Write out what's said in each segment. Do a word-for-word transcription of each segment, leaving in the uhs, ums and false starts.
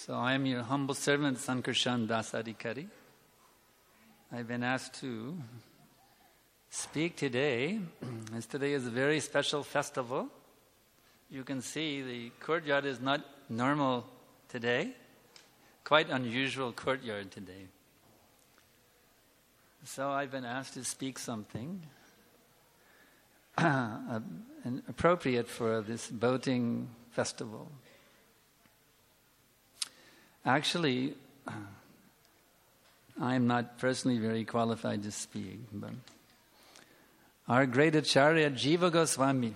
So I am your humble servant, Sankarshan Das Adhikari. I've been asked to speak today, as today is a very special festival. You can see the courtyard is not normal today. Quite unusual courtyard today. So I've been asked to speak something uh, appropriate for this boating festival. Actually, I'm not personally very qualified to speak, but our great Acharya Jiva Goswami,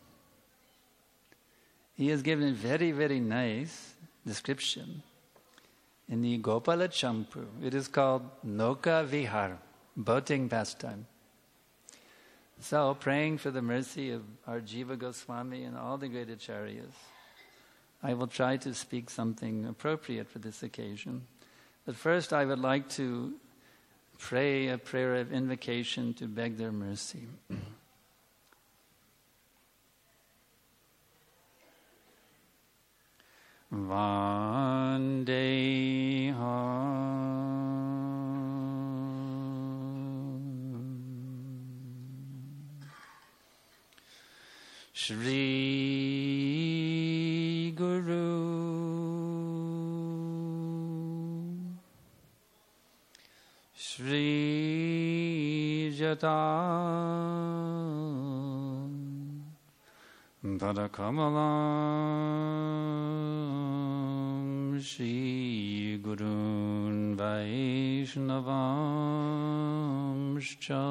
he has given a very, very nice description in the Gopala Champu. It is called Noka Vihar, boating pastime. So, praying for the mercy of our Jiva Goswami and all the great Acharyas, I will try to speak something appropriate for this occasion. But first I would like to pray a prayer of invocation to beg their mercy. Vandeham Shri Guru Shri Jata Padakamalam Shri Gurun Vaishnavamscha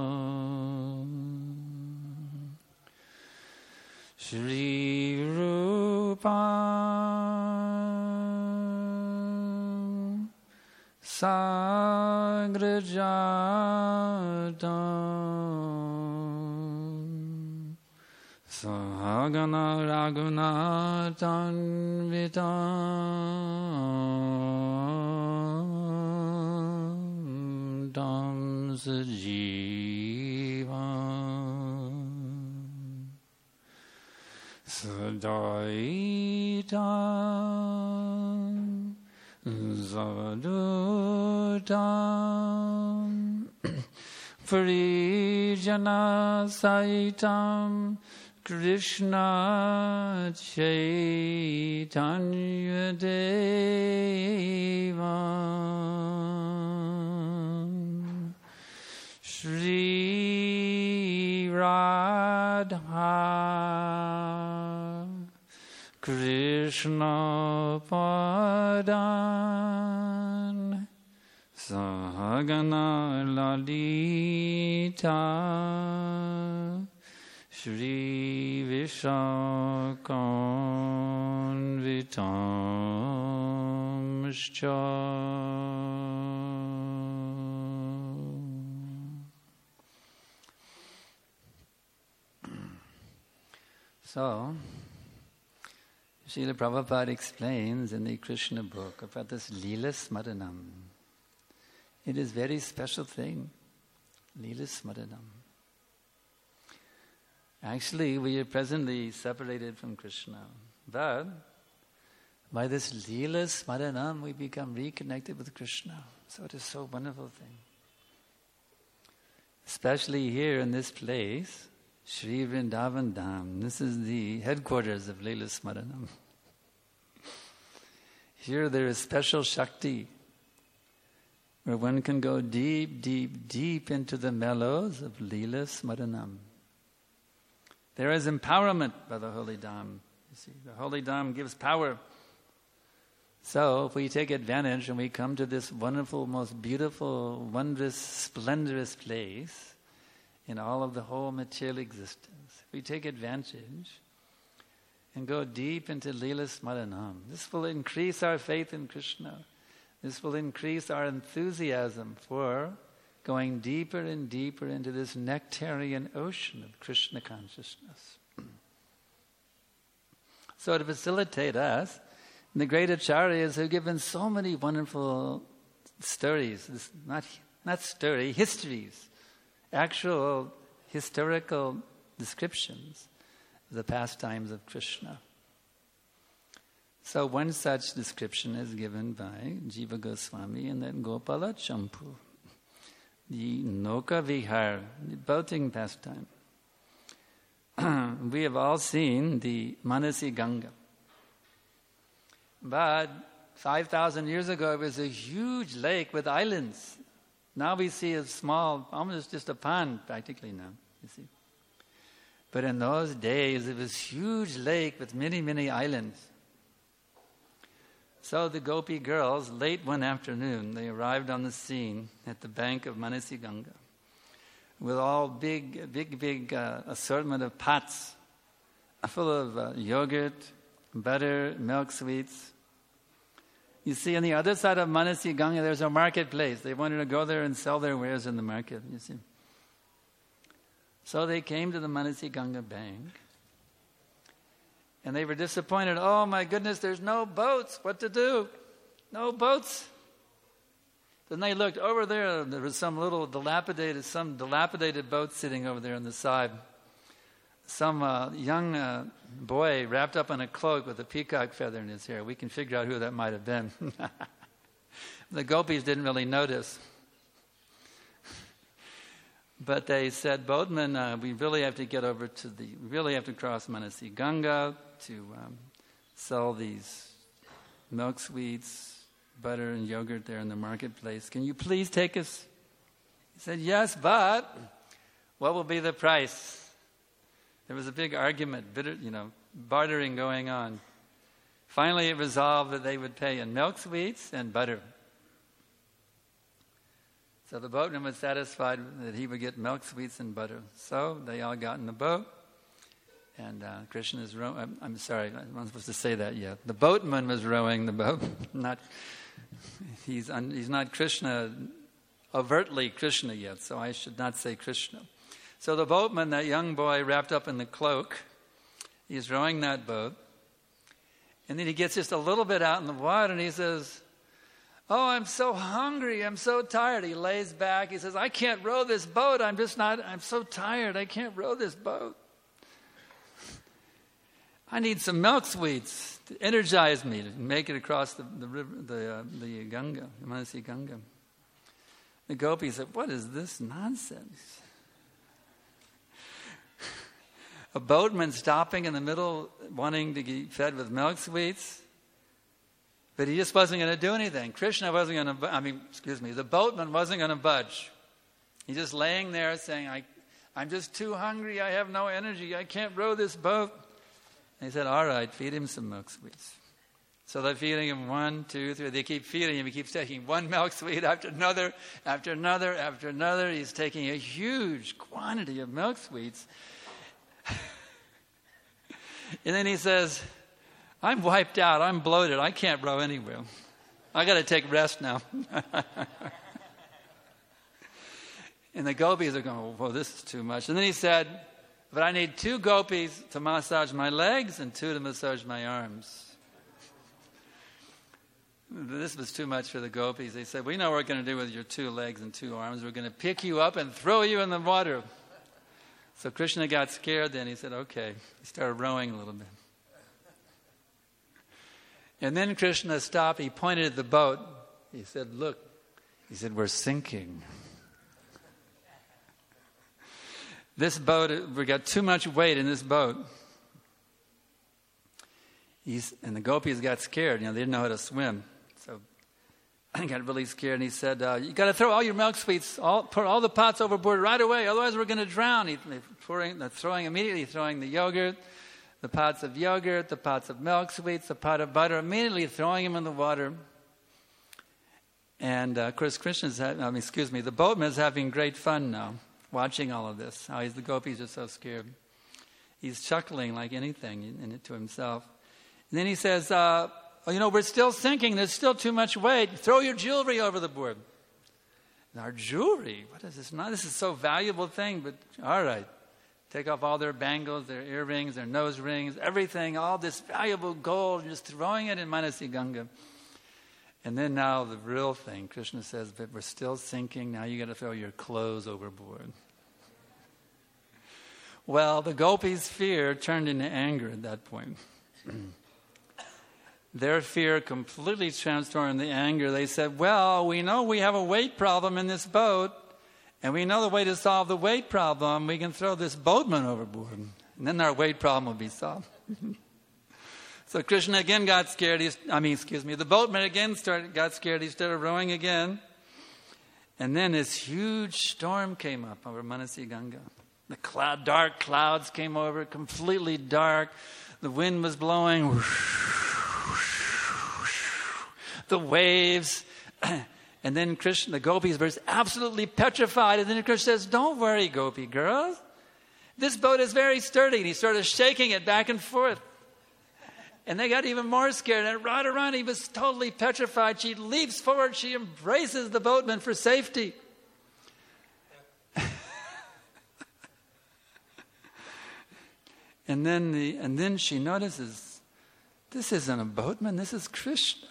Shri Rupa Sagrajatam Sahagana Raghunatan Vitam Tam Sajivam Sadaitam Zavadutam Parijana Saitam Krishna Chaitanya Devam Shri Radha Krishna Padan Sahagana Lalita Shri Vishakanvitamscha. So, Srila Prabhupada explains in the Krishna book about this Leela Smaranam. It is a very special thing, Leela Smaranam. Actually, we are presently separated from Krishna, but by this Leela Smaranam, we become reconnected with Krishna. So it is so wonderful thing. Especially here in this place, Sri Vrindavan Dham. This is the headquarters of Leela Smaranam. Here there is special Shakti, where one can go deep, deep, deep into the mellows of Leela Smaranam. There is empowerment by the Holy Dham. You see, the Holy Dham gives power. So if we take advantage and we come to this wonderful, most beautiful, wondrous, splendorous place in all of the whole material existence, if we take advantage and go deep into Leela Smaranam, this will increase our faith in Krishna. This will increase our enthusiasm for going deeper and deeper into this nectarian ocean of Krishna consciousness. So to facilitate us, the great acharyas have given so many wonderful stories, this, not, not story, histories, actual historical descriptions of the pastimes of Krishna. So one such description is given by Jiva Goswami in that Gopala Champu, the Noka Vihar, the boating pastime. We have all seen the Manasi Ganga. But five thousand years ago, it was a huge lake with islands. Now we see a small, almost just a pond practically now, you see. But in those days, it was a huge lake with many, many islands. So the Gopi girls, late one afternoon, they arrived on the scene at the bank of Manasi Ganga with all big, big, big uh, assortment of pots full of uh, yogurt, butter, milk sweets. You see, on the other side of Manasi Ganga, there's a marketplace. They wanted to go there and sell their wares in the market, you see. So they came to the Manasi Ganga bank. And they were disappointed. Oh my goodness, there's no boats. What to do? No boats. Then they looked over there. There was some little dilapidated, some dilapidated boat sitting over there on the side. Some uh, young uh, boy wrapped up in a cloak with a peacock feather in his hair. We can figure out who that might have been. The gopis didn't really notice. But they said, boatman, uh, we really have to get over to the, we really have to cross Manasi Ganga to um, sell these milk sweets, butter and yogurt there in the marketplace. Can you please take us? He said, yes, but what will be the price? There was a big argument, bitter, you know, bartering going on. Finally, it resolved that they would pay in milk sweets and butter. So the boatman was satisfied that he would get milk sweets and butter. So they all got in the boat, and uh, Krishna is rowing. I'm, I'm sorry, I'm not supposed to say that yet. The boatman was rowing the boat. Not he's un, he's not Krishna, overtly Krishna yet. So I should not say Krishna. So the boatman, that young boy wrapped up in the cloak, he's rowing that boat, and then he gets just a little bit out in the water, and he says, oh, I'm so hungry, I'm so tired. He lays back, he says, I can't row this boat, I'm just not, I'm so tired, I can't row this boat. I need some milk sweets to energize me, to make it across the, the river, the, uh, the Ganga, the Manasi Ganga. The gopis said, what is this nonsense? A boatman stopping in the middle, wanting to get fed with milk sweets? But he just wasn't going to do anything. Krishna wasn't going to, I mean, excuse me, the boatman wasn't going to budge. He's just laying there saying, I, I'm just too hungry, I have no energy, I can't row this boat. And he said, all right, feed him some milk sweets. So they're feeding him one, two, three. They keep feeding him. He keeps taking one milk sweet after another, after another, after another. He's taking a huge quantity of milk sweets. And then he says, I'm wiped out. I'm bloated. I can't row anywhere. I got to take rest now. And the gopis are going, well, this is too much. And then he said, but I need two gopis to massage my legs and two to massage my arms. This was too much for the gopis. They said, we know what we're going to do with your two legs and two arms. We're going to pick you up and throw you in the water. So Krishna got scared then. He said, okay. He started rowing a little bit. And then Krishna stopped. He pointed at the boat. He said, look. He said, we're sinking. This boat, we got too much weight in this boat. He's, and the gopis got scared. You know, they didn't know how to swim. So I got really scared. And he said, uh, you got to throw all your milk sweets, all, put all the pots overboard right away. Otherwise, we're going to drown. He, they're, pouring, they're throwing immediately, throwing the yogurt, the pots of yogurt, the pots of milk sweets, the pot of butter, immediately throwing them in the water. And uh, of course, Krishna's, ha- I mean, excuse me, the boatman is having great fun now, watching all of this. How he's, the gopis are so scared. He's chuckling like anything in, in it to himself. And then he says, uh, oh, you know, we're still sinking. There's still too much weight. Throw your jewelry over the board. And our jewelry? What is this? Not, this is so valuable thing, but all right. Take off all their bangles, their earrings, their nose rings, everything, all this valuable gold, just throwing it in Manasi Ganga. And then now the real thing, Krishna says, but we're still sinking. Now you got to throw your clothes overboard. Well, the gopis' fear turned into anger at that point. their fear completely transformed into anger. They said, well, we know we have a weight problem in this boat, and we know the way to solve the weight problem. We can throw this boatman overboard, and then our weight problem will be solved. So Krishna again got scared. He, I mean, excuse me, the boatman again started, got scared. He started rowing again. And then this huge storm came up over Manasi Ganga. The cloud, dark clouds came over, completely dark. The wind was blowing. The waves. And then Krishna, the gopis were absolutely petrified. And then Krishna says, don't worry, gopi girls. This boat is very sturdy. And he started shaking it back and forth. And they got even more scared. And Radharani was totally petrified. She leaps forward. She embraces the boatman for safety. and then the and then she notices, this isn't a boatman. This is Krishna.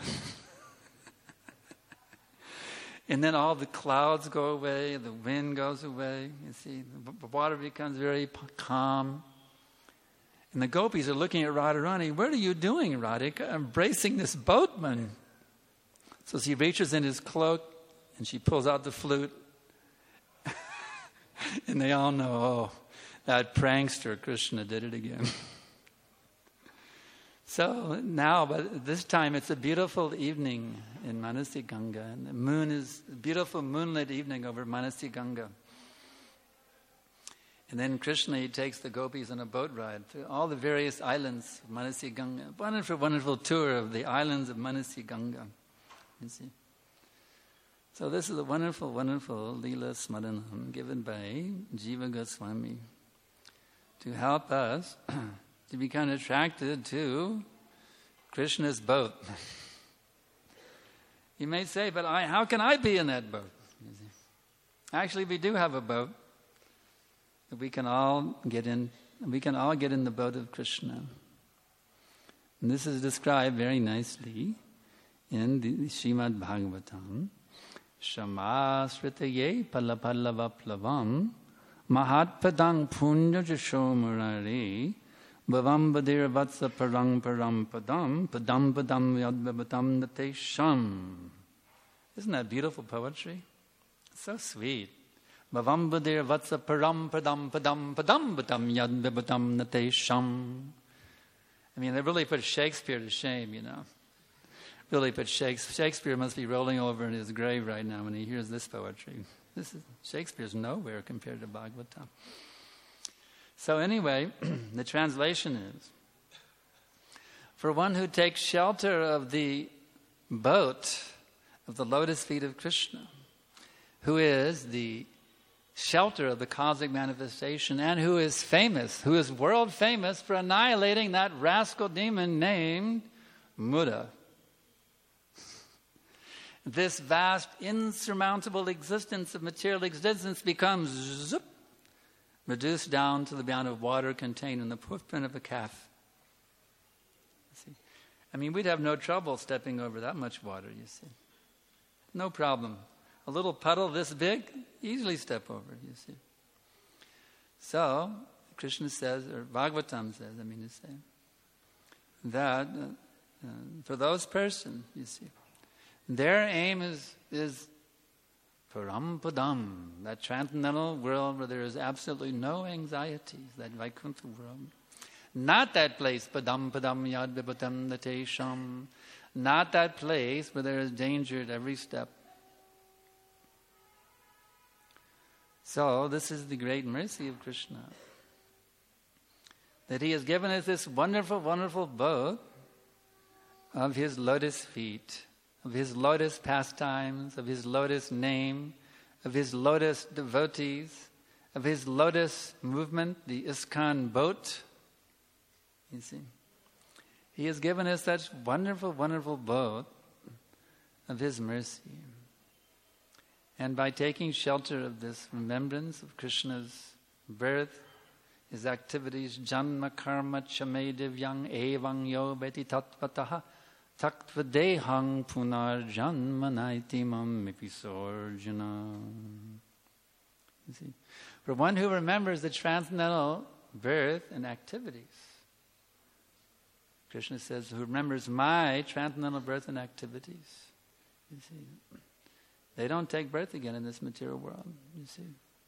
And then all the clouds go away. The wind goes away. You see, the water becomes very calm. And the gopis are looking at Radharani. What are you doing, Radhika? Embracing this boatman. So she reaches in his cloak and she pulls out the flute. And they all know, oh, that prankster Krishna did it again. So now, but this time it's a beautiful evening in Manasi Ganga. And the moon is a beautiful moonlit evening over Manasi Ganga. And then Krishna, he takes the gopis on a boat ride to all the various islands of Manasi Ganga. Wonderful, wonderful tour of the islands of Manasi Ganga. You see. So this is a wonderful, wonderful Leela Smaranam given by Jiva Goswami to help us to become attracted to Krishna's boat. You may say, but I, how can I be in that boat? You see. Actually, we do have a boat. We can all get in. We can all get in the boat of Krishna. And this is described very nicely in the Srimad Bhagavatam. Shamasritaye palapallavaplavam mahatpadang punya jashomurare bhavam badir vatsa parang param padam padam padam yadvabatam natesham. Isn't that beautiful poetry? So sweet. Bhavam badir vatsa param padam padam padam padam yadvabatam natesham. I mean, they really put Shakespeare to shame, you know. Really put Shakespeare. Shakespeare must be rolling over in his grave right now when he hears this poetry. This is Shakespeare's nowhere compared to Bhagavatam. So anyway, the translation is, for one who takes shelter of the boat of the lotus feet of Krishna, who is the shelter of the cosmic manifestation and who is famous, who is world famous for annihilating that rascal demon named Muda. This vast, insurmountable existence of material existence becomes zip, reduced down to the amount of water contained in the footprint of a calf. See? I mean, we'd have no trouble stepping over that much water, you see. No problem. A little puddle this big, easily step over, you see. So, Krishna says, or Bhagavatam says, I mean to say, that uh, uh, for those persons, you see, their aim is, is Parampadam, that transcendental world where there is absolutely no anxieties, that Vaikuntha world. Not that place, Padam Padam Yad Vipatam Natesham, not that place where there is danger at every step. So, this is the great mercy of Krishna, that he has given us this wonderful, wonderful boat of his lotus feet, of his lotus pastimes, of his lotus name, of his lotus devotees, of his lotus movement, the ISKCON boat. You see, he has given us such wonderful, wonderful boat of his mercy. And by taking shelter of this remembrance of Krishna's birth, his activities, janma karma chame divyang evang yo beti tatvataha taktvadehang punar janmanaitimam mipisorjana. You see, for one who remembers the transcendental birth and activities Krishna says, who remembers my transcendental birth and activities. You see, they don't take birth again in this material world. You see.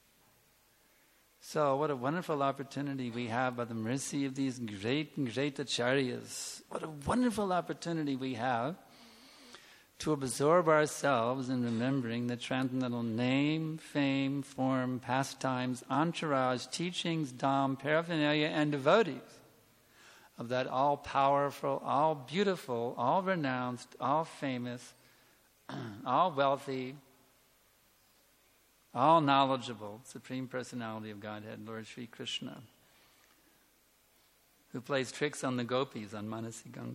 So, what a wonderful opportunity we have by the mercy of these great, great acharyas. What a wonderful opportunity we have to absorb ourselves in remembering the transcendental name, fame, form, pastimes, entourage, teachings, dham, paraphernalia, and devotees of that all-powerful, all-beautiful, all-renounced, all-famous, all-wealthy, all-knowledgeable Supreme Personality of Godhead, Lord Sri Krishna, who plays tricks on the gopis on Manasi Ganga.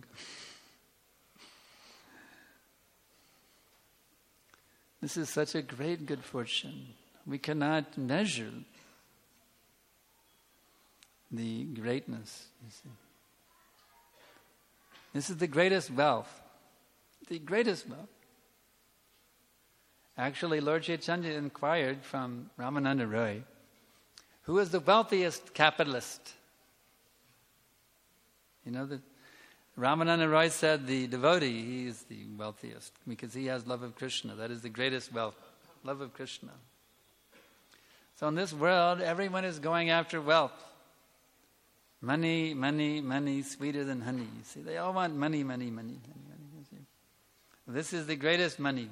This is such a great good fortune. We cannot measure the greatness, you see. This is the greatest wealth. The greatest wealth. Actually, Lord Chaitanya inquired from Ramananda Roy, who is the wealthiest capitalist? You know, the, Ramananda Roy said the devotee, he is the wealthiest because he has love of Krishna. That is the greatest wealth, love of Krishna. So in this world, everyone is going after wealth. Money, money, money, sweeter than honey. You see, they all want money, money, money, money, money. You see. This is the greatest money.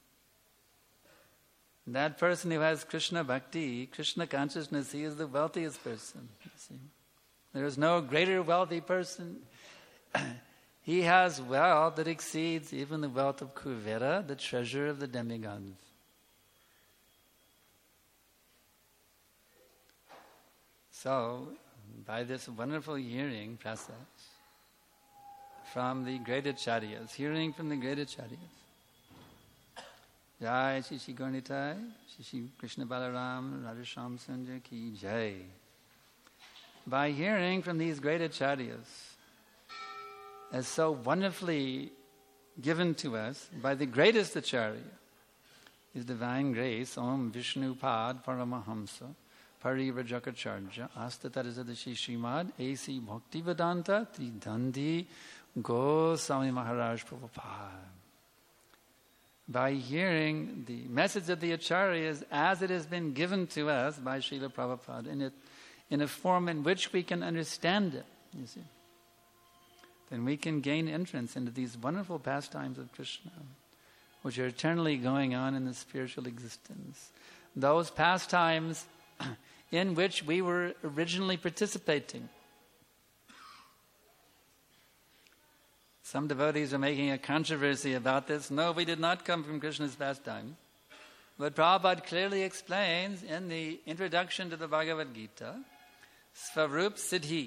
That person who has Krishna bhakti, Krishna consciousness, he is the wealthiest person. You see. There is no greater wealthy person. He has wealth that exceeds even the wealth of Kuvera, the treasure of the demigods. So, by this wonderful hearing process from the great acharyas, hearing from the great acharyas, Jai Shri Shri Gaurnitai, Shri Shri Krishna Balaram, Radha Shyam Sundar Ki Jai. By hearing from these great acharyas, as so wonderfully given to us by the greatest acharya, His Divine Grace, Om Vishnu Pad Paramahamsa, Parivrajakacarya, Astatarisadasi Srimad, A C Bhaktivedanta, Tridandi, Goswami Maharaj Prabhupada. By hearing the message of the acharyas as it has been given to us by Srila Prabhupada, in, it, in a form in which we can understand it, you see, then we can gain entrance into these wonderful pastimes of Krishna, which are eternally going on in the spiritual existence. Those pastimes in which we were originally participating. Some devotees are making a controversy about this. No, we did not come from Krishna's pastime. But Prabhupada clearly explains in the introduction to the Bhagavad Gita, Svarup Siddhi,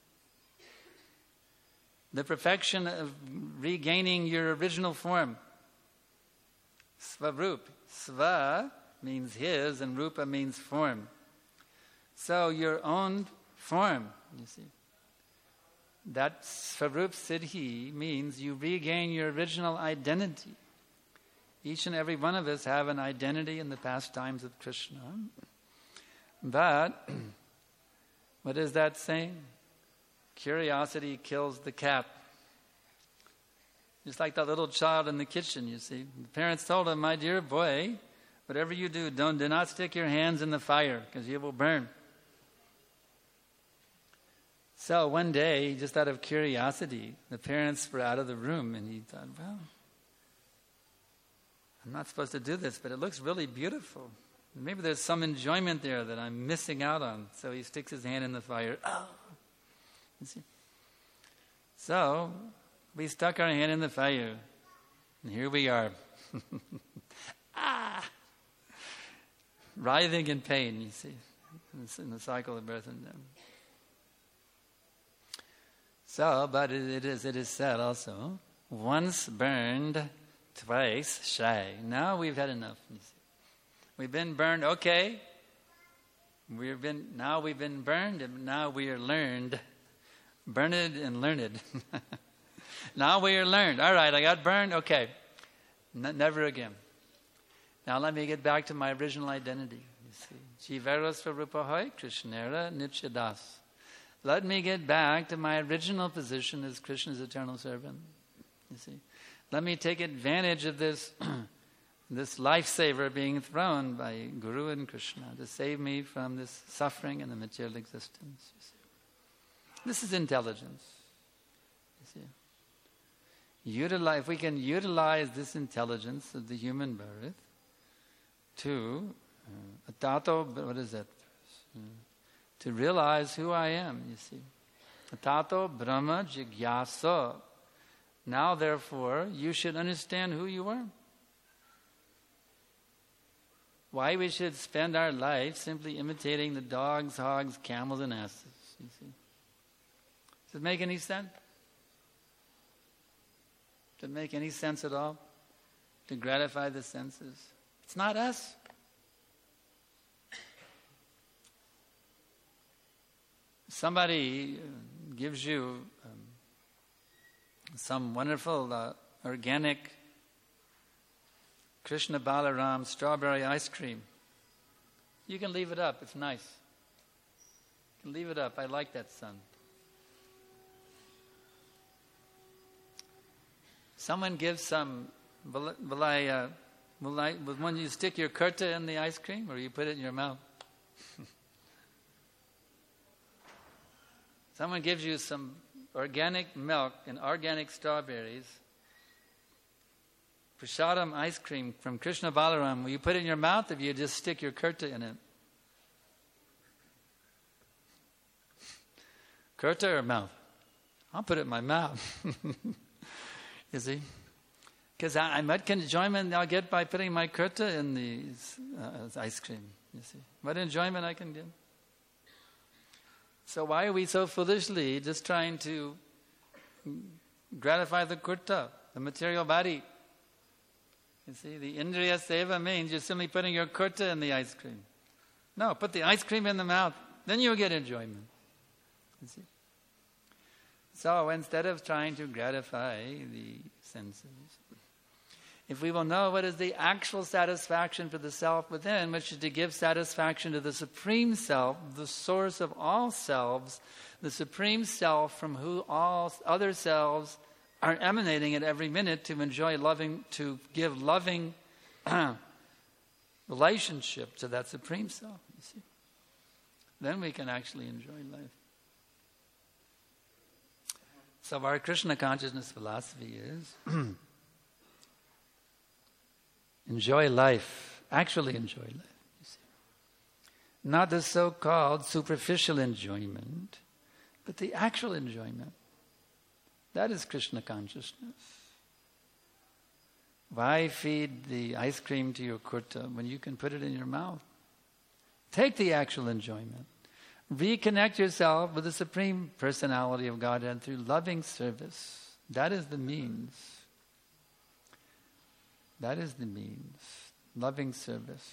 the perfection of regaining your original form. Svarup. Sva means his and Rupa means form. So your own form, you see. That Svarup Siddhi means you regain your original identity. Each and every one of us have an identity in the pastimes of Krishna. But, what is that saying? Curiosity kills the cat. Just like that little child in the kitchen, you see. The parents told him, my dear boy, whatever you do, don't, do not stick your hands in the fire, because you will burn. So one day, just out of curiosity, the parents were out of the room, and he thought, well, I'm not supposed to do this, but it looks really beautiful. Maybe there's some enjoyment there that I'm missing out on. So he sticks his hand in the fire. Oh! You see? So we stuck our hand in the fire, and here we are. ah! Writhing in pain, you see, in the cycle of birth and death. So, but it, it is it is said also, once burned, twice shy. Now we've had enough. You see. We've been burned, okay. We've been now we've been burned, and now we are learned. Burned and learned. Now we are learned. All right, I got burned, okay. N- never again. Now let me get back to my original identity. You see, Jivera Swarupahoy Krishnera Nityadas. Let me get back to my original position as Krishna's eternal servant. You see, let me take advantage of this this lifesaver being thrown by Guru and Krishna to save me from this suffering in the material existence. You see, this is intelligence. You see, utilize if we can utilize this intelligence of the human birth to uh, atato. What is that? Uh, to realize who I am, you see. Atato Brahma Jigyasa. Now, therefore, you should understand who you are. Why we should spend our life simply imitating the dogs, hogs, camels, and asses, you see. Does it make any sense? Does it make any sense at all? To gratify the senses? It's not us. Somebody gives you um, some wonderful uh, organic Krishna Balaram strawberry ice cream. You can leave it up. It's nice. You can leave it up. I like that, son. Someone gives some, will, will I, uh, will I, when you stick your kurta in the ice cream or you put it in your mouth? Someone gives you some organic milk and organic strawberries, prasadam ice cream from Krishna Balaram. Will you put it in your mouth or will you just stick your kurta in it? Kurta or mouth? I'll put it in my mouth. You see? Because I, what enjoyment I'll get by putting my kurta in the uh, ice cream. You see? What enjoyment I can get. So why are we so foolishly just trying to gratify the kurta, the material body? You see, the indriya seva means you're simply putting your kurta in the ice cream. No, put the ice cream in the mouth, then you'll get enjoyment. You see? So instead of trying to gratify the senses, if we will know what is the actual satisfaction for the self within, which is to give satisfaction to the Supreme Self, the source of all selves, the Supreme Self from who all other selves are emanating at every minute to enjoy loving, to give loving relationship to that Supreme Self, you see. Then we can actually enjoy life. So our Krishna consciousness philosophy is enjoy life, actually enjoy life. You see. Not the so-called superficial enjoyment, but the actual enjoyment. That is Krishna consciousness. Why feed the ice cream to your kurta when you can put it in your mouth? Take the actual enjoyment. Reconnect yourself with the Supreme Personality of Godhead through loving service. That is the means. That is the means. Loving service.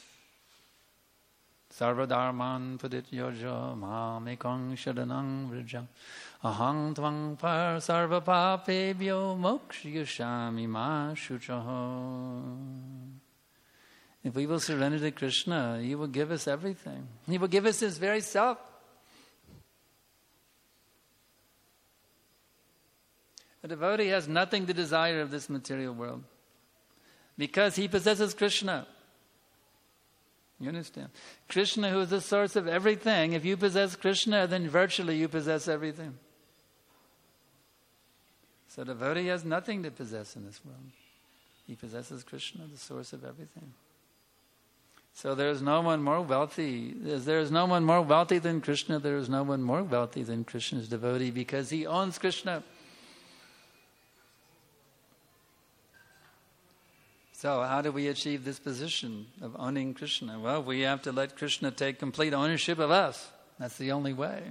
Sarvadharman pudityojo mamekang sharanang vrajam ahang tvang par sarvapapebhyo mokshayashami ma shuchaho. If we will surrender to Krishna, He will give us everything. He will give us His very self. A devotee has nothing to desire of this material world because he possesses Krishna. You understand? Krishna, who is the source of everything, if you possess Krishna, then virtually you possess everything. So the devotee has nothing to possess in this world. He possesses Krishna, the source of everything. So there is no one more wealthy. There is no one more wealthy than Krishna. There is no one more wealthy than Krishna's devotee because he owns Krishna. So how do we achieve this position of owning Krishna? Well, we have to let Krishna take complete ownership of us. That's the only way.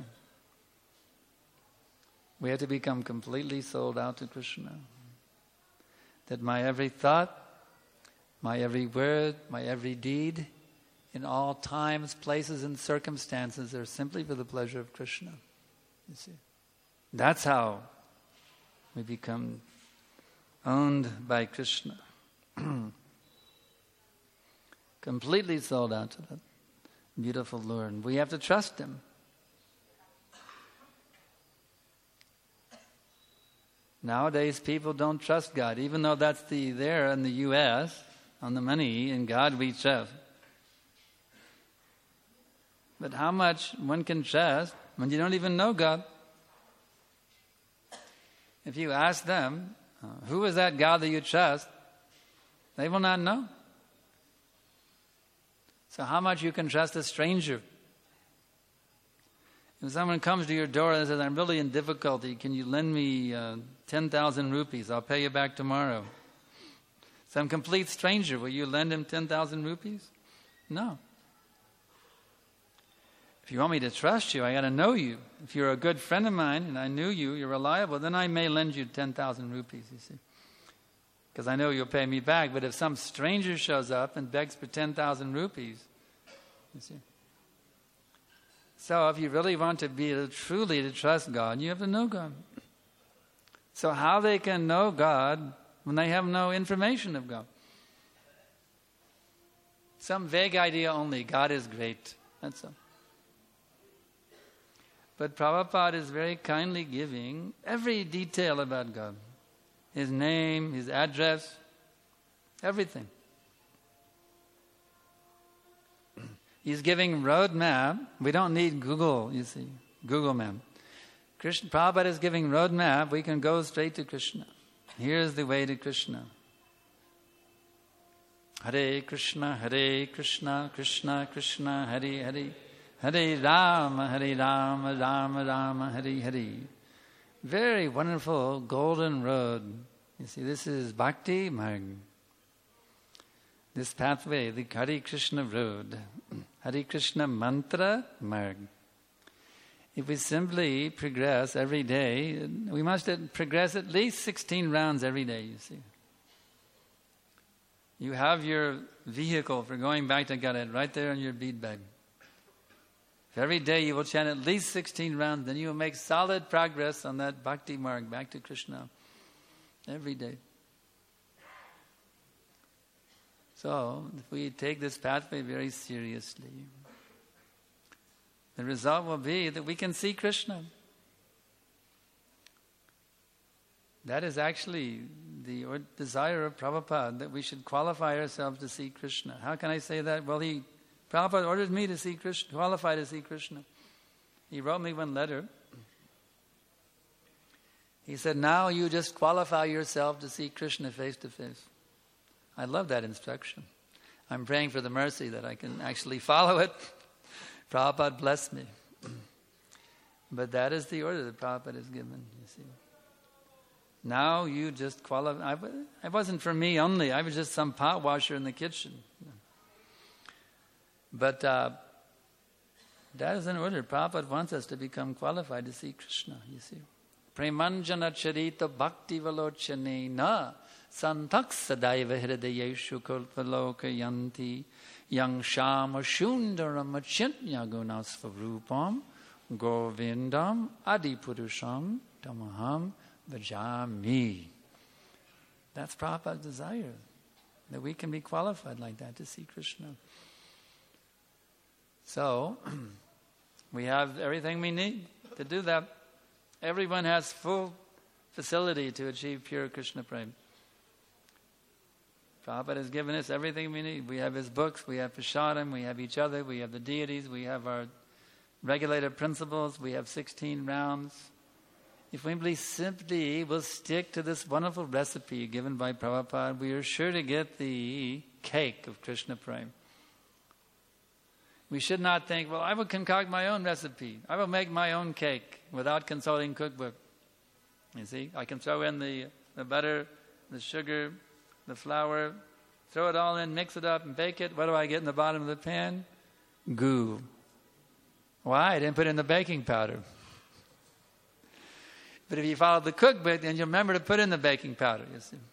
We have to become completely sold out to Krishna. That my every thought, my every word, my every deed, in all times, places, and circumstances are simply for the pleasure of Krishna. You see, that's how we become owned by Krishna. Completely sold out to that beautiful Lord. We have to trust Him. Nowadays, people don't trust God, even though that's the there in the U S on the money. In God we trust. But how much one can trust when you don't even know God? If you ask them, uh, who is that God that you trust? They will not know. So how much you can trust a stranger? If someone comes to your door and says, I'm really in difficulty, can you lend me uh, ten thousand rupees? I'll pay you back tomorrow. Some complete stranger, will you lend him ten thousand rupees? No. If you want me to trust you, I got to know you. If you're a good friend of mine and I knew you, you're reliable, then I may lend you ten thousand rupees, you see. Because I know you'll pay me back. But if some stranger shows up and begs for ten thousand rupees, you see. So if you really want to be truly to trust God, you have to know God. So how they can know God when they have no information of God? Some vague idea only, God is great. That's all. But Prabhupada is very kindly giving every detail about God. His name, his address, everything. He's giving road map. We don't need Google, you see, Google map. Krishna, Prabhupada is giving road map. We can go straight to Krishna. Here's the way to Krishna. Hare Krishna, Hare Krishna, Krishna Krishna, Hare Hare. Hare Rama, Hare Rama, Rama Rama, Hare Hare. Very wonderful golden road. You see, this is Bhakti Marg. This pathway, the Hare Krishna road. Hare Krishna mantra marg. If we simply progress every day, we must progress at least sixteen rounds every day, you see. You have your vehicle for going back to Godhead right there in your bead bag. If every day you will chant at least sixteen rounds, then you will make solid progress on that bhakti marg back to Krishna. Every day. So, if we take this pathway very seriously, the result will be that we can see Krishna. That is actually the desire of Prabhupada, that we should qualify ourselves to see Krishna. How can I say that? Well, he, Prabhupada ordered me to see Krishna, qualify to see Krishna. He wrote me one letter. He said, now you just qualify yourself to see Krishna face to face. I love that instruction. I'm praying for the mercy that I can actually follow it. Prabhupada bless me. But that is the order that Prabhupada has given, you see. Now you just qualify. It wasn't for me only. I was just some pot washer in the kitchen. But uh, that is an order. Prabhupada wants us to become qualified to see Krishna, you see. Premanjana charita bhakti valochanena santak sadaiva hridayeshu kulpalokayanti yang shama shundaram achintya gunasvarupam govindam adipurusham tamaham vajami. That's Prabhupada's desire, that we can be qualified like that to see Krishna. So, we have everything we need to do that. Everyone has full facility to achieve pure Krishna Prema. Prabhupada has given us everything we need. We have his books, we have Prasadam, we have each other, we have the deities, we have our regulative principles, we have sixteen rounds. If we simply will stick to this wonderful recipe given by Prabhupada, we are sure to get the cake of Krishna Prema. We should not think, well, I will concoct my own recipe. I will make my own cake without consulting cookbook. You see, I can throw in the, the butter, the sugar, the flour, throw it all in, mix it up, and bake it. What do I get in the bottom of the pan? Goo. Why? I didn't put in the baking powder. But if you follow the cookbook, then you remember to put in the baking powder, you see.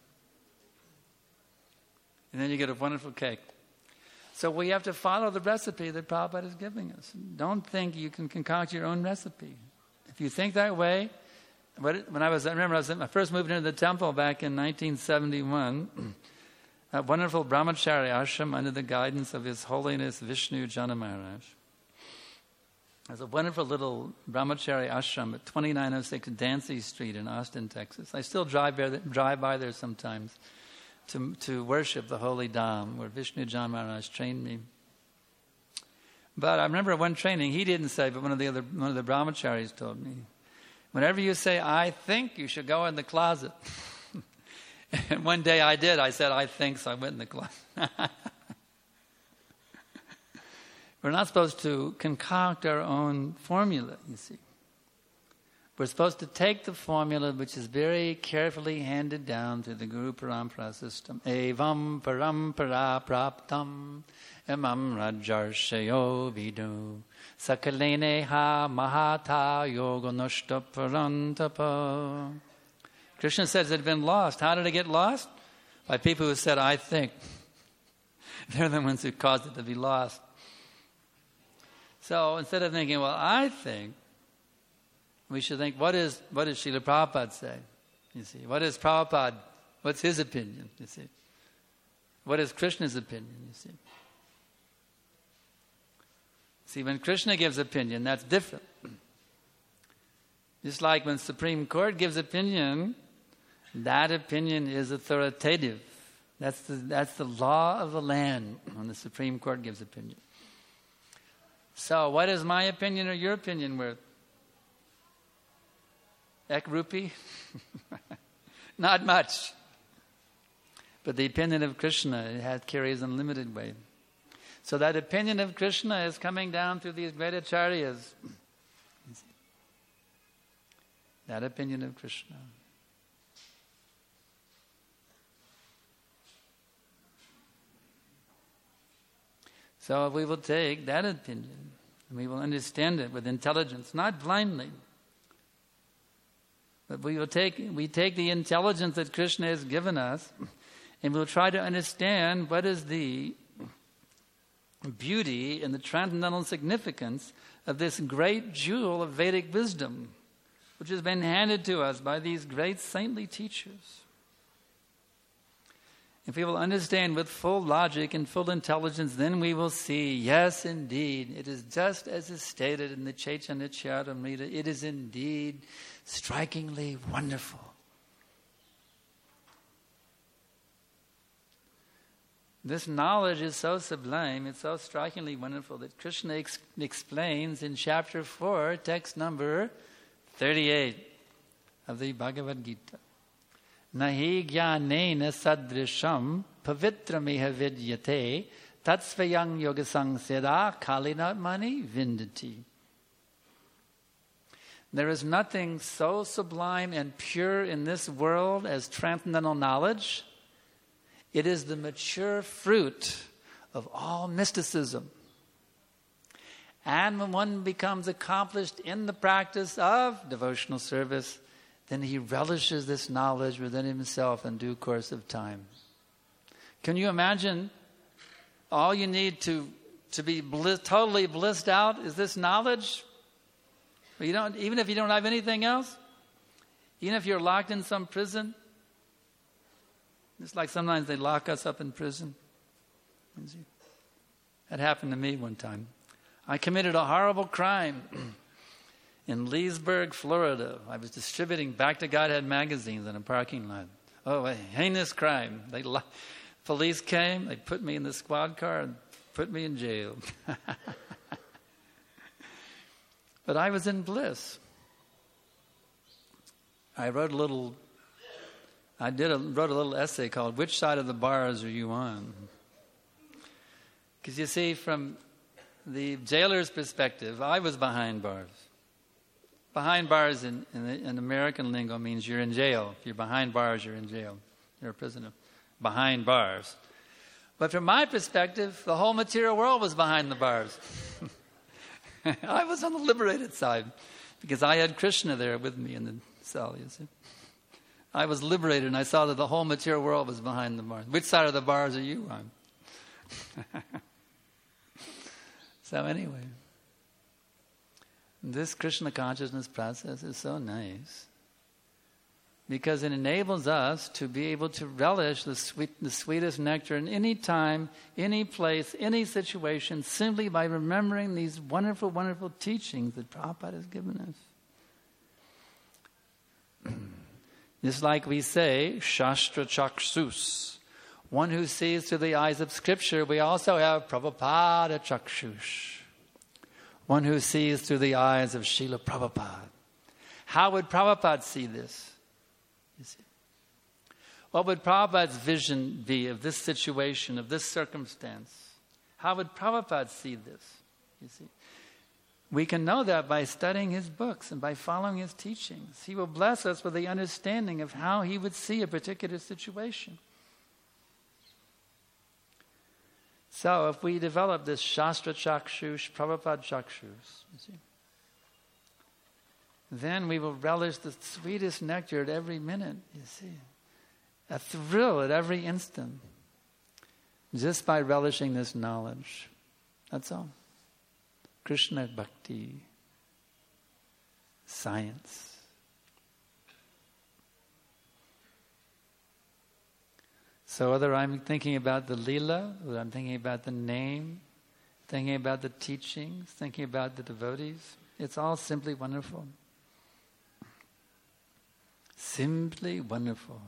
And then you get a wonderful cake. So we have to follow the recipe that Prabhupada is giving us. Don't think you can concoct your own recipe. If you think that way, when I was, I remember I, was, I first moved into the temple back in nineteen seventy-one, a wonderful brahmachari ashram under the guidance of His Holiness Vishnu Jana Maharaj. There's a wonderful little brahmachari ashram at twenty-nine oh six Dancy Street in Austin, Texas. I still drive, there, drive by there sometimes to, to worship the Holy Dham, where Vishnu Jan Maharaj trained me. But I remember one training, he didn't say, but one of the other one of the brahmacharis told me, whenever you say, I think, you should go in the closet. And one day I did. I said, I think, so I went in the closet. We're not supposed to concoct our own formula, you see. We're supposed to take the formula which is very carefully handed down through the Guru Parampara system. Evam parampara praptam emam rajarshayo vidu sakalene ha mahata yoga noshta parantapa. Krishna says it had been lost. How did it get lost? By people who said, I think. They're the ones who caused it to be lost. So instead of thinking, well, I think, we should think, what is what does Srila Prabhupada say? You see, what is Prabhupada? What's his opinion? You see, what is Krishna's opinion? You see, see, when Krishna gives opinion, that's different. Just like when Supreme Court gives opinion, that opinion is authoritative. That's the that's the law of the land when the Supreme Court gives opinion. So, what is my opinion or your opinion worth? Ek rupee? Not much. But the opinion of Krishna, it has, carries unlimited weight. So that opinion of Krishna is coming down through these great acharyas. That opinion of Krishna. So if we will take that opinion, and we will understand it with intelligence, not blindly, but we will take we take the intelligence that Krishna has given us, and we'll try to understand what is the beauty and the transcendental significance of this great jewel of Vedic wisdom, which has been handed to us by these great saintly teachers. If we will understand with full logic and full intelligence, then we will see, yes, indeed, it is just as is stated in the Chaitanya Charitamrita. It is indeed strikingly wonderful. This knowledge is so sublime, it's so strikingly wonderful that Krishna ex- explains in chapter four, text number thirty-eight of the Bhagavad Gita. Nahi jnanena sadrisham pavitramiha vidyate tatsvayang yogasang seda kalinatmani vindati. There is nothing so sublime and pure in this world as transcendental knowledge. It is the mature fruit of all mysticism. And when one becomes accomplished in the practice of devotional service, then he relishes this knowledge within himself in due course of time. Can you imagine all you need to, to be bliss, totally blissed out is this knowledge? You don't, even if you don't have anything else, even if you're locked in some prison, it's like sometimes they lock us up in prison. That happened to me one time. I committed a horrible crime. In Leesburg, Florida, I was distributing Back to Godhead magazines in a parking lot. Oh, a heinous crime. They, police came, they put me in the squad car and put me in jail. But I was in bliss. I wrote a little, I did a, wrote a little essay called, Which Side of the Bars Are You On? Because you see, from the jailer's perspective, I was behind bars. Behind bars in, in, the, in American lingo means you're in jail. If you're behind bars, you're in jail. You're a prisoner. Behind bars. But from my perspective, the whole material world was behind the bars. I was on the liberated side because I had Krishna there with me in the cell, you see. I was liberated and I saw that the whole material world was behind the bars. Which side of the bars are you on? So anyway, this Krishna consciousness process is so nice. because it enables us to be able to relish the sweet, the sweetest nectar in any time, any place, any situation, simply by remembering these wonderful, wonderful teachings that Prabhupada has given us. Just like we say, Shastra Chakshus, one who sees through the eyes of Scripture, we also have Prabhupada Chakshush, one who sees through the eyes of Srila Prabhupada. How would Prabhupada see this? You see? What would Prabhupada's vision be of this situation, of this circumstance? How would Prabhupada see this? You see? We can know that by studying his books and by following his teachings. He will bless us with the understanding of how he would see a particular situation. So if we develop this Shastra Chakshush, Prabhupada Chakshush, you see, then we will relish the sweetest nectar at every minute, you see. A thrill at every instant. Just by relishing this knowledge. That's all. Krishna Bhakti. Science. So whether I'm thinking about the Leela, whether I'm thinking about the name, thinking about the teachings, thinking about the devotees, it's all simply wonderful. Simply wonderful.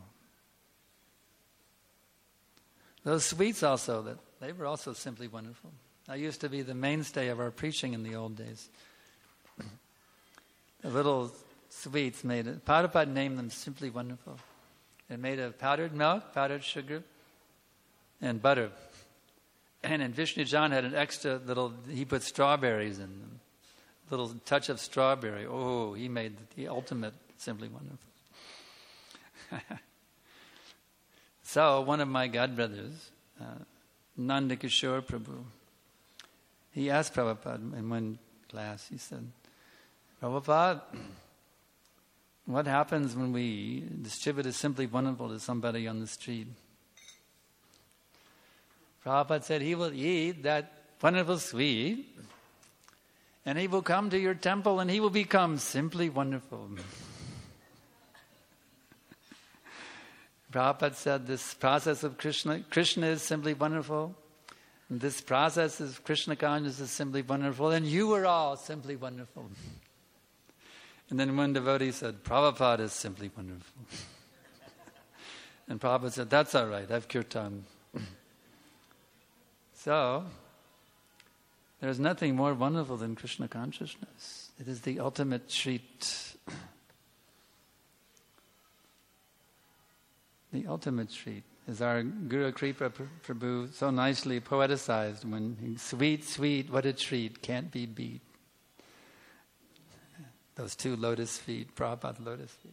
Those sweets also, that they were also simply wonderful. That used to be the mainstay of our preaching in the old days. The little sweets made, Prabhupada named them simply wonderful. They're made of powdered milk, powdered sugar, and butter. And in Vishnu John had an extra little, he put strawberries in them. A little touch of strawberry. Oh, he made the ultimate simply wonderful. So, one of my godbrothers, uh, Nanda Kishore Prabhu, he asked Prabhupada in one class, he said, Prabhupada, what happens when we distribute a simply wonderful to somebody on the street? Prabhupada said, he will eat that wonderful sweet, and he will come to your temple and he will become simply wonderful. Prabhupada said this process of Krishna, Krishna is simply wonderful. And this process of Krishna consciousness is simply wonderful. And you are all simply wonderful. And then one devotee said, Prabhupada is simply wonderful. And Prabhupada said, that's all right, have kirtan. So, there's nothing more wonderful than Krishna consciousness. It is the ultimate treat. The ultimate treat, as our Guru Kripa Prabhu so nicely poeticized when he, sweet, sweet, what a treat, can't be beat. Those two lotus feet, Prabhupada lotus feet.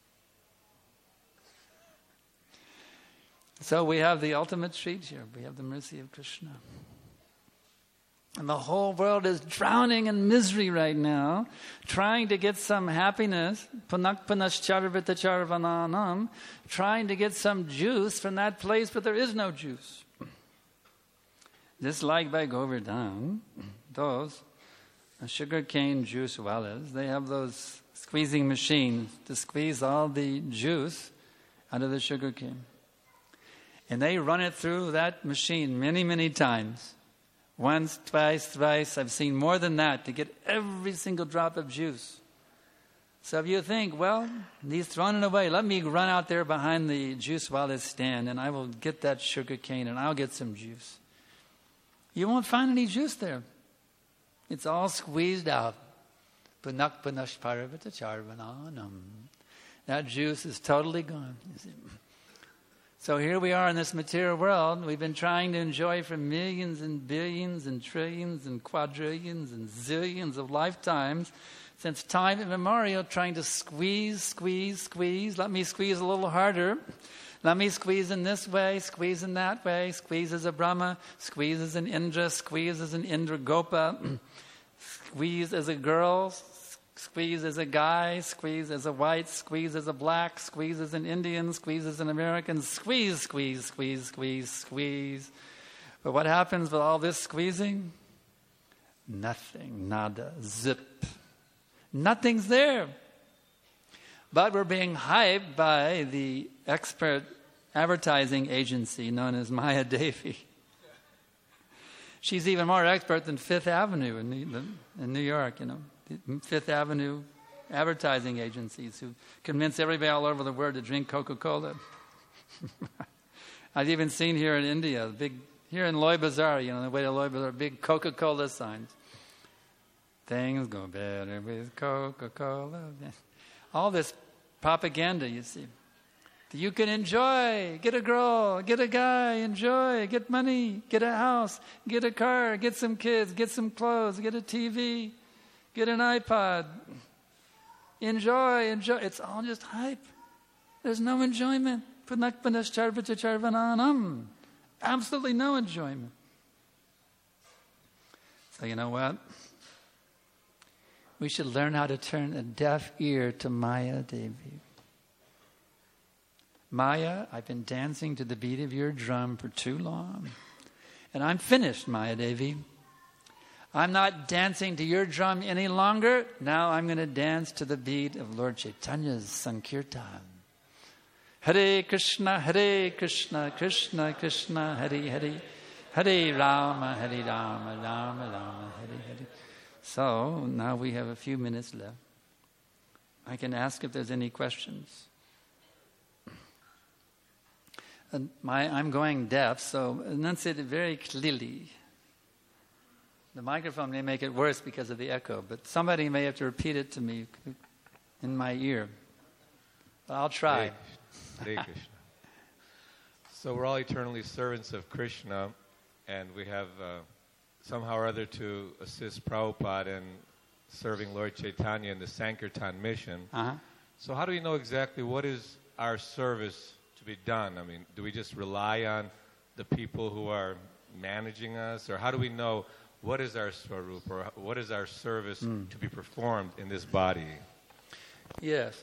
So we have the ultimate treat here. We have the mercy of Krishna. And the whole world is drowning in misery right now, trying to get some happiness, punak panascharvitacharvananam, trying to get some juice from that place, but there is no juice. Just like by Govardhan, those sugarcane juice wallahs, they have those squeezing machines to squeeze all the juice out of the sugarcane. And they run it through that machine many, many times. Once, twice, thrice, I've seen more than that to get every single drop of juice. So if you think, well, he's throwing it away, let me run out there behind the juice wallah stand and I will get that sugar cane and I'll get some juice. You won't find any juice there. It's all squeezed out. Punak panash paravitacharvananam. That juice is totally gone. You see. So here we are in this material world. We've been trying to enjoy for millions and billions and trillions and quadrillions and zillions of lifetimes since time immemorial, trying to squeeze, squeeze, squeeze. Let me squeeze a little harder. Let me squeeze in this way, squeeze in that way, squeeze as a Brahma, squeeze as an Indra, squeeze as an Indra Gopa, squeeze as a girl, squeeze as a guy, squeeze as a white, squeeze as a black, squeeze as an Indian, squeeze as an American, squeeze, squeeze, squeeze, squeeze, squeeze. But what happens with all this squeezing? Nothing, nada, zip. Nothing's there. But we're being hyped by the expert advertising agency known as Maya Devi. She's even more expert than Fifth Avenue in New, in New York, you know. Fifth Avenue advertising agencies who convince everybody all over the world to drink Coca-Cola. I've even seen here in India, big here in Loy Bazaar, you know, the way to Loy Bazaar, big Coca-Cola signs. Things go better with Coca-Cola. All this propaganda, you see. You can enjoy, get a girl, get a guy, enjoy, get money, get a house, get a car, get some kids, get some clothes, get a T V, get an iPod. Enjoy, enjoy. It's all just hype. There's no enjoyment. Absolutely no enjoyment. So you know what? We should learn how to turn a deaf ear to Maya Devi. Maya, I've been dancing to the beat of your drum for too long. And I'm finished, Maya Devi. I'm not dancing to your drum any longer. Now I'm going to dance to the beat of Lord Chaitanya's Sankirtan. Hare Krishna, Hare Krishna, Krishna Krishna, Hare Hare, Hare Rama, Hare Rama, Rama Rama, Hare Hare. So now we have a few minutes left. I can ask if there's any questions. And my, I'm going deaf, so enunciate it very clearly. The microphone may make it worse because of the echo, but somebody may have to repeat it to me in my ear. But I'll try. Hare, Hare Krishna. So we're all eternally servants of Krishna, and we have uh, somehow or other to assist Prabhupada in serving Lord Chaitanya in the Sankirtan mission. Uh-huh. So how do we know exactly what is our service to be done? I mean, do we just rely on the people who are managing us, or how do we know what is our swarup, or what is our service mm. to be performed in this body? Yes.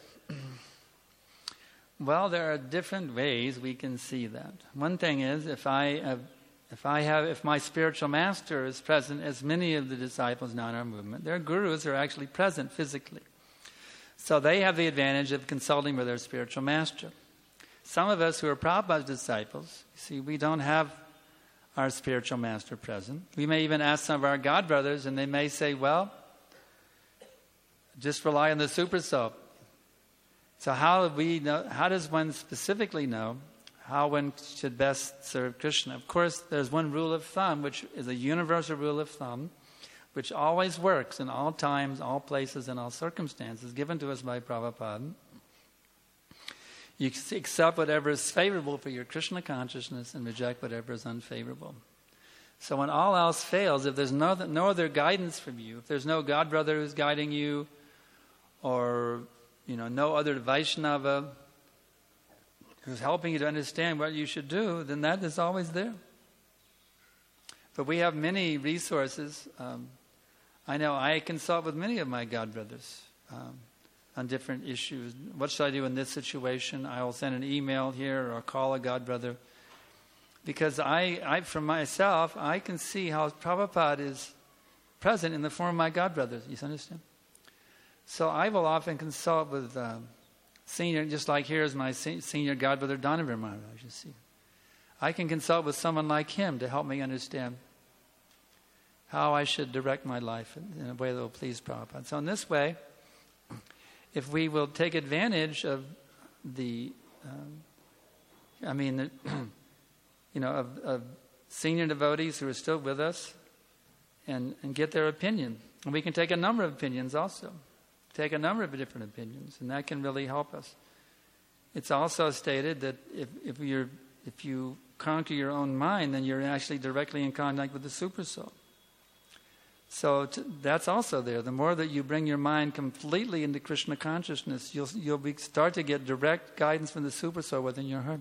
Well, there are different ways we can see that. One thing is, if I have, if I have, if my spiritual master is present, as many of the disciples now in our movement, their gurus are actually present physically, so they have the advantage of consulting with their spiritual master. Some of us who are Prabhupada's disciples, you see, we don't have our spiritual master present. We may even ask some of our God brothers, and they may say, well, just rely on the Super Soul. So how do we know, how does one specifically know how one should best serve Krishna? Of course, there's one rule of thumb, which is a universal rule of thumb, which always works in all times, all places, and all circumstances, given to us by Prabhupada. You accept whatever is favorable for your Krishna consciousness and reject whatever is unfavorable. So when all else fails, if there's no, no other guidance from you, if there's no God brother who's guiding you, or you know, no other Vaishnava who's helping you to understand what you should do, then that is always there. But we have many resources. Um, I know I consult with many of my God brothers um, on different issues. What should I do in this situation? I will send an email here or call a God brother. Because I, I, from myself, I can see how Prabhupada is present in the form of my God brothers. You understand? So I will often consult with uh, senior, just like here is my se- senior God brother Donovan Maharaj, you see. I can consult with someone like him to help me understand how I should direct my life in, in a way that will please Prabhupada. So in this way, if we will take advantage of the, um, I mean, the, you know, of, of senior devotees who are still with us, and, and get their opinion. And we can take a number of opinions also. Take a number of different opinions, and that can really help us. It's also stated that if, if, you're, if you conquer your own mind, then you're actually directly in contact with the Super Soul. So t- that's also there. The more that you bring your mind completely into Krishna consciousness, you'll, you'll be, start to get direct guidance from the Super Soul within your heart.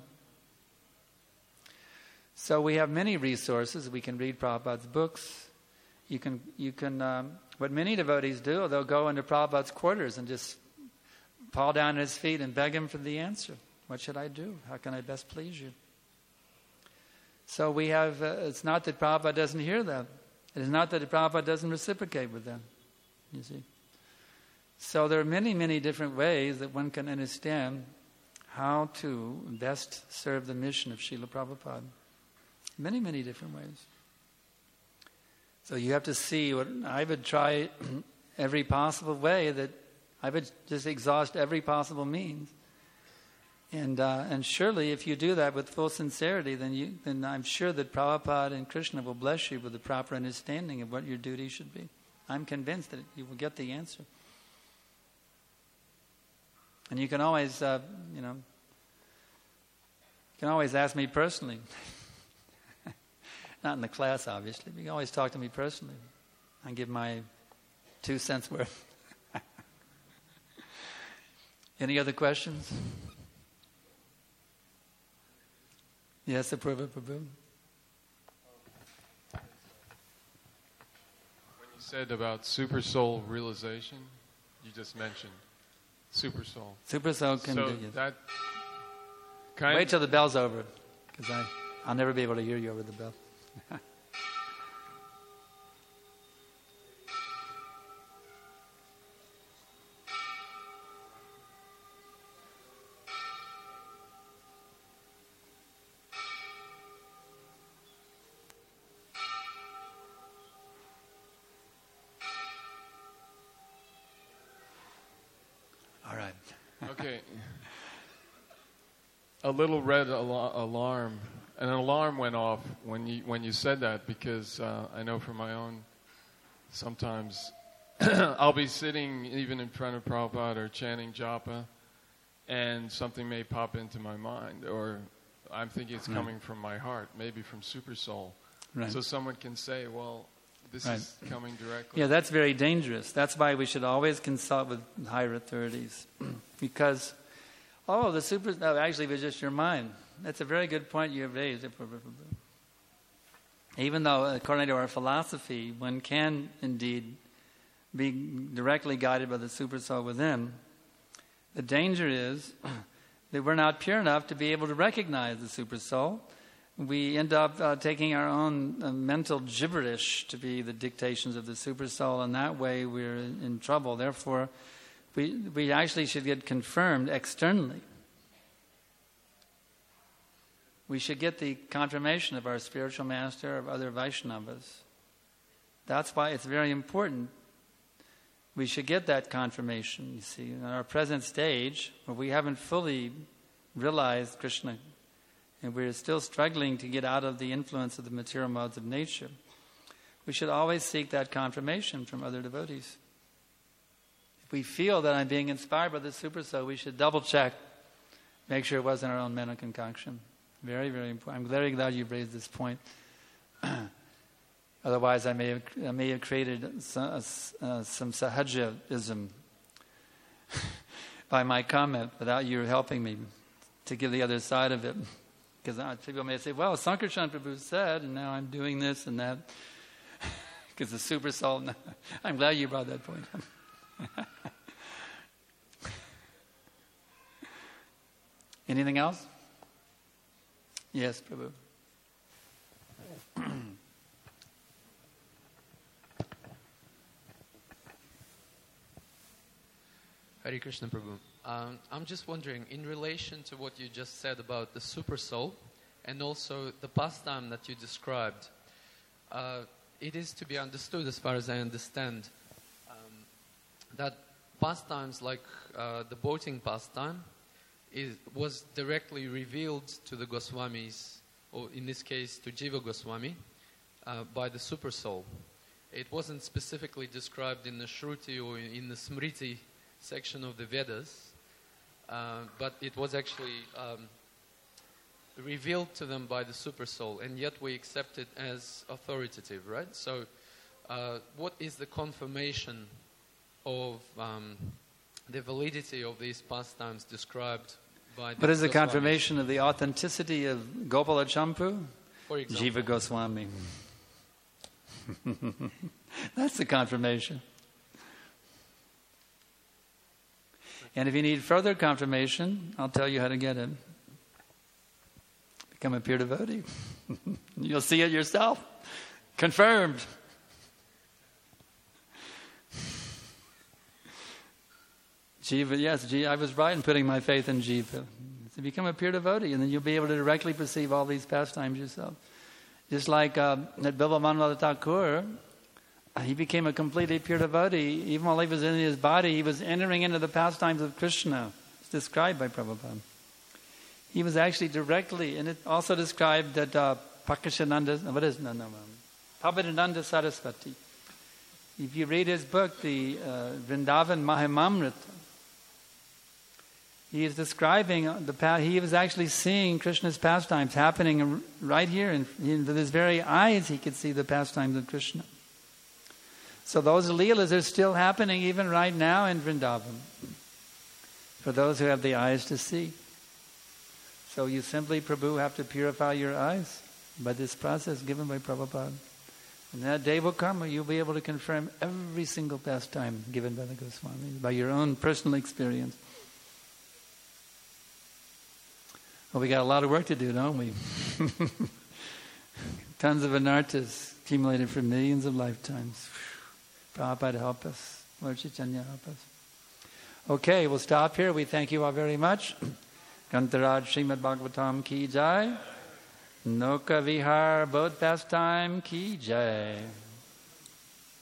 So we have many resources. We can read Prabhupada's books. You can, you can um, what many devotees do, they'll go into Prabhupada's quarters and just fall down at his feet and beg him for the answer. What should I do? How can I best please you? So we have, uh, it's not that Prabhupada doesn't hear them. It is not that Prabhupada doesn't reciprocate with them, you see. So there are many, many different ways that one can understand how to best serve the mission of Srila Prabhupada. Many, many different ways. So you have to see what I would try every possible way that I would just exhaust every possible means. And uh, and surely if you do that with full sincerity, then you then I'm sure that Prabhupada and Krishna will bless you with the proper understanding of what your duty should be. I'm convinced that you will get the answer. And you can always, uh, you know, you can always ask me personally. Not in the class, obviously, but you can always talk to me personally. I give my two cents worth. Any other questions? Yes, Apurva Prabhu. When you said about super soul realization, you just mentioned super soul. Super soul can so do it. That kind Wait till the bell's over, because I I'll never be able to hear you over the bell. Okay. A little red al- alarm, an alarm went off when you when you said that, because uh, I know from my own, sometimes I'll be sitting even in front of Prabhupada or chanting japa, and something may pop into my mind, or I'm thinking it's right. coming from my heart, maybe from Super Soul. Right. So someone can say, well, this right. is coming directly. Yeah, that's very dangerous. That's why we should always consult with higher authorities. Because, oh, the super, no, actually it was just your mind. That's a very good point you have raised. Even though, according to our philosophy, one can indeed be directly guided by the super soul within, the danger is that we're not pure enough to be able to recognize the super soul. We end up uh, taking our own uh, mental gibberish to be the dictations of the super soul, and that way we're in, in trouble. Therefore, we we actually should get confirmed externally. We should get the confirmation of our spiritual master, of other Vaishnavas. That's why it's very important. We should get that confirmation, you see. In our present stage, where we haven't fully realized Krishna, and we're still struggling to get out of the influence of the material modes of nature, we should always seek that confirmation from other devotees. If we feel that I'm being inspired by the Super Soul, we should double check, make sure it wasn't our own mental concoction. Very, very important. I'm very glad you've raised this point. Otherwise, I may have, I may have created some, uh, some sahajaism by my comment without you helping me to give the other side of it. Because people may say, well, Sankarshan Prabhu said, and now I'm doing this and that. Because the super soul, no. I'm glad you brought that point up. Anything else? Yes, Prabhu. Hare Krishna Prabhu. Um, I'm just wondering, in relation to what you just said about the super soul and also the pastime that you described, uh, it is to be understood, as far as I understand, um, that pastimes like uh, the boating pastime is, was directly revealed to the Goswamis, or in this case to Jiva Goswami, uh, by the super soul. It wasn't specifically described in the Shruti or in the Smriti section of the Vedas. Uh, but it was actually um, revealed to them by the super soul, and yet we accept it as authoritative, right? So uh, what is the confirmation of um, the validity of these pastimes described by the What is the Goswamis? confirmation of the authenticity of Gopala Champu? For example. Jiva Goswami. That's the confirmation. And if you need further confirmation, I'll tell you how to get it. Become a pure devotee. You'll see it yourself. Confirmed. Jiva, yes, Jiva, I was right in putting my faith in Jiva. To become a pure devotee, and then you'll be able to directly perceive all these pastimes yourself. Just like uh, at Bilvamananda Thakur, he became a completely pure devotee. Even while he was in his body, he was entering into the pastimes of Krishna. It's described by Prabhupada. He was actually directly, and it also described that uh, Prakashananda, what is no, no, no, Pavanananda Saraswati. If you read his book, the uh, Vrindavan Mahimamrita, he is describing the he was actually seeing Krishna's pastimes happening right here, and with his very eyes he could see the pastimes of Krishna. So those leelas are still happening even right now in Vrindavan, for those who have the eyes to see. So you simply, Prabhu, have to purify your eyes by this process given by Prabhupada. And that day will come where you'll be able to confirm every single pastime given by the Goswamis, by your own personal experience. Well, we got a lot of work to do, don't we? Tons of anarthas accumulated for millions of lifetimes. Prabhupada help us. Lord Chaitanya help us. Okay, we'll stop here. We thank you all very much. Kantaraj Srimad Bhagavatam ki jai. Noka Vihar Bodh Pastime ki jai.